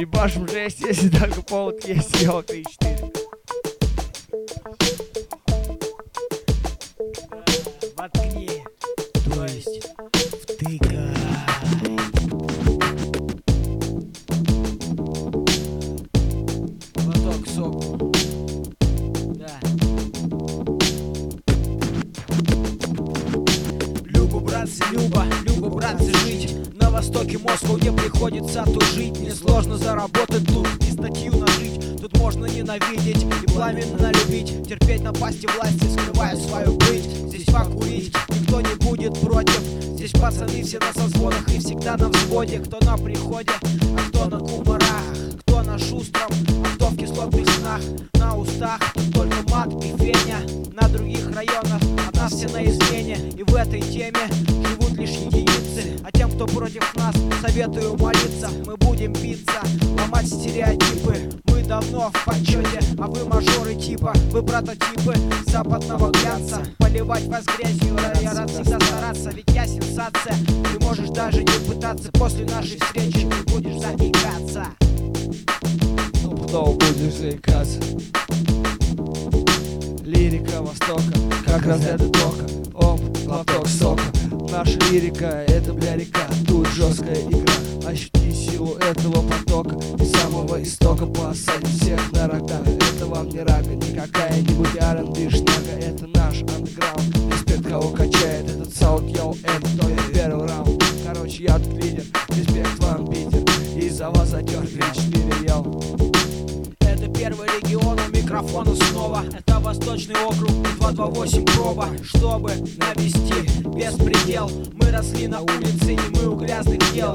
Ебашим жесть, если только повод есть. Йо, 3-4. Воткни, то есть втыкай. Глоток соку. Да. Любо, братцы, любо, братцы, жить. На востоке Москвы, где приходится тужить. Несложно заработать тут и статью нажить. Тут можно ненавидеть и пламенно любить. Терпеть напасти власти, скрывая свою быть. Здесь покурить никто не будет против. Здесь пацаны все на созвонах и всегда на взводе. Кто на приходе, а кто на кумарах. Кто на шустром, а кто в кислотных снах. На устах только мат и феня. На других районах от нас все на измене. И в этой теме живут лишь единицы. А тем, кто против нас, советую молиться. Мы будем биться, ломать стереотипы. Мы давно в почете, а вы мажоры типа. Вы прототипы западного глянца. Поливать вас грязью, я рад всегда стараться. Ведь я сенсация, ты можешь даже не пытаться. После нашей встречи ты будешь заикаться. Стопудово будешь заикаться. Лирика Востока, как разряды тока. Оп, глоток сока. Наша лирика — это, бля, река. Тут жесткая игра. Ощути силу этого потока и самого истока посадить всех на рога. Это вам не рага, не какая-нибудь R&B шняга. Это наш андеграунд. Респект, кого качает этот саунд. Йоу, это только первый раунд. Короче, я тут лидер. Респект вам, Питер. Из-за вас затер 3-4, йоу. Это первый регион, у микрофона снова. Это Восточный округ, 228 проба. Чтобы навести беспредел, мы росли на улице, и мы у грязных дел.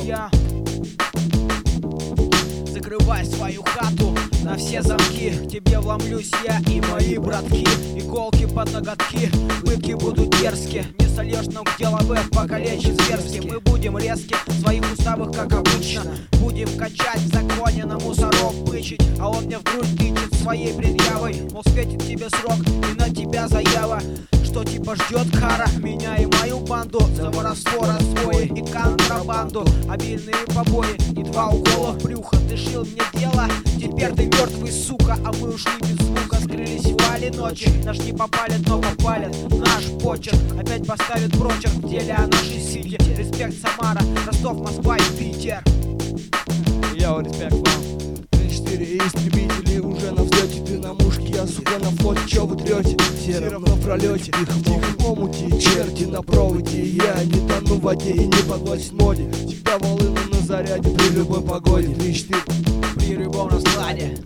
Закрывай свою хату на все замки. К тебе вломлюсь я и мои братки. Иголки под ноготки, пытки будут дерзкие. Не сольешь нам где лавэ, покалечит зверски. Мы будем резки, в своих уставах как обычно. Будем качать в законе, на мусоров бычить. А он мне в грудь тычет своей предъявой. Мол, светит тебе срок и на тебя заява. Что типа ждет кара меня и мою банду за воровство, разбои и контрабанду. Обильные побои и 2 укола в брюхо. Ты шил мне дело, теперь ты мертвый, сука. А мы ушли без звука, скрылись в вале ночи. Наш не попалят, но попалят наш почерк. Опять поставят прочерк в деле о нашей сити. Респект Самара, Ростов, Москва и Питер. Йоу, респект вам. 3-4 истребители уже на взлете. Ты на мушке, я, сука, на флоте. Чё вы трете? Все равно в пролете. Тихо омути, черти на проводе. Я не тону в воде и не подвластен моде. Всегда волыну на заряде при любой погоде. 3-4 при любом раскладе.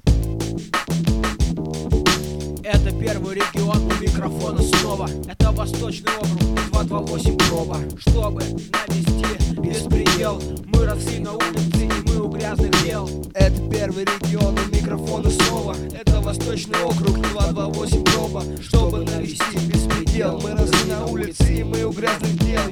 Это первый регион, у микрофона снова. Это Восточный округ, 228 проба. Чтобы навести беспредел, мы росли на улице, и мы у грязных дел. Это первый регион, у микрофона снова. Это Восточный округ, 228 проба. Чтобы навести беспредел, мы росли на улице, и мы у грязных дел.